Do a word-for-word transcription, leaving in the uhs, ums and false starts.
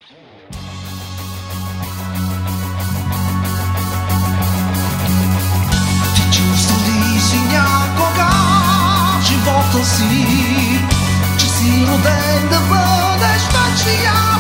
Ти чувства ли си някога в живота си, че си роден да бъдеш вечния?